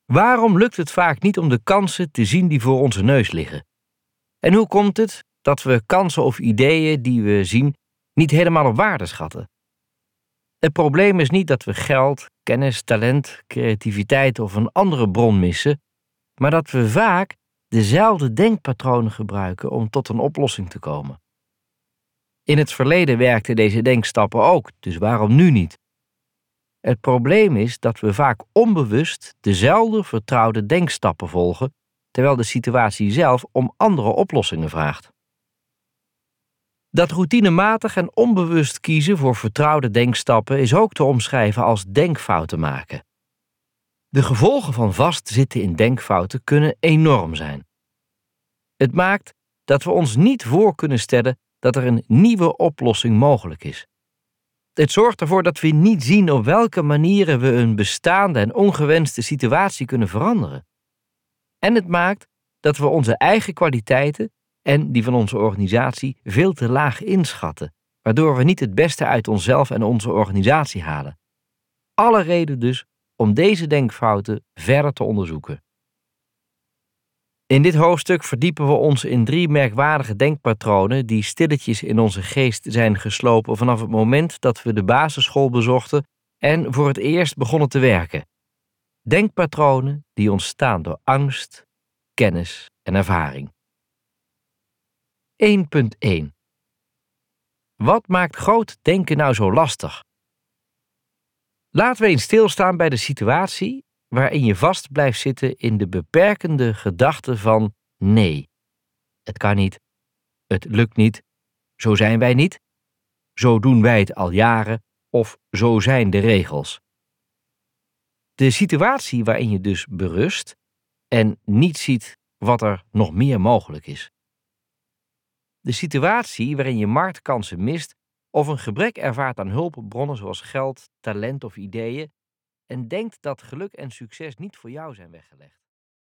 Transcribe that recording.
Waarom lukt het vaak niet om de kansen te zien die voor onze neus liggen? En hoe komt het dat we kansen of ideeën die we zien niet helemaal op waarde schatten? Het probleem is niet dat we geld, kennis, talent, creativiteit of een andere bron missen, maar dat we vaak dezelfde denkpatronen gebruiken om tot een oplossing te komen. In het verleden werkten deze denkstappen ook, dus waarom nu niet? Het probleem is dat we vaak onbewust dezelfde vertrouwde denkstappen volgen, terwijl de situatie zelf om andere oplossingen vraagt. Dat routinematig en onbewust kiezen voor vertrouwde denkstappen is ook te omschrijven als denkfouten maken. De gevolgen van vastzitten in denkfouten kunnen enorm zijn. Het maakt dat we ons niet voor kunnen stellen dat er een nieuwe oplossing mogelijk is. Het zorgt ervoor dat we niet zien op welke manieren we een bestaande en ongewenste situatie kunnen veranderen. En het maakt dat we onze eigen kwaliteiten en die van onze organisatie veel te laag inschatten, waardoor we niet het beste uit onszelf en onze organisatie halen. Alle reden dus om deze denkfouten verder te onderzoeken. In dit hoofdstuk verdiepen we ons in 3 merkwaardige denkpatronen die stilletjes in onze geest zijn geslopen vanaf het moment dat we de basisschool bezochten en voor het eerst begonnen te werken. Denkpatronen die ontstaan door angst, kennis en ervaring. 1.1. Wat maakt groot denken nou zo lastig? Laten we eens stilstaan bij de situatie waarin je vast blijft zitten in de beperkende gedachte van nee. Het kan niet, het lukt niet, zo zijn wij niet, zo doen wij het al jaren of zo zijn de regels. De situatie waarin je dus berust en niet ziet wat er nog meer mogelijk is. De situatie waarin je marktkansen mist of een gebrek ervaart aan hulpbronnen zoals geld, talent of ideeën en denkt dat geluk en succes niet voor jou zijn weggelegd.